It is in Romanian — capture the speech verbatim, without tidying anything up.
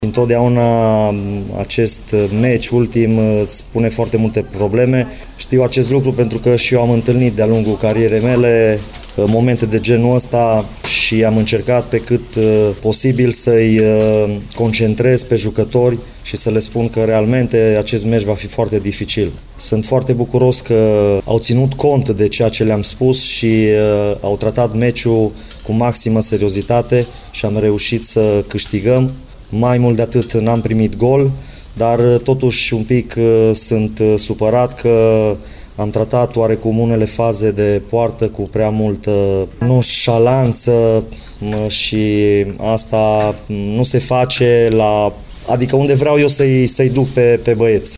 Întotdeauna acest meci ultim îți pune foarte multe probleme. Știu acest lucru pentru că și eu am întâlnit de-a lungul carierei mele momente de genul ăsta și am încercat pe cât posibil să-i concentrez pe jucători și să le spun că realmente acest meci va fi foarte dificil. Sunt foarte bucuros că au ținut cont de ceea ce le-am spus și au tratat meciul cu maximă seriozitate și am reușit să câștigăm. Mai mult de atât n-am primit gol, dar totuși un pic sunt supărat că am tratat oarecum unele faze de poartă cu prea multă nonșalanță și asta nu se face la... Adică unde vreau eu să-i, să-i duc pe, pe băieți.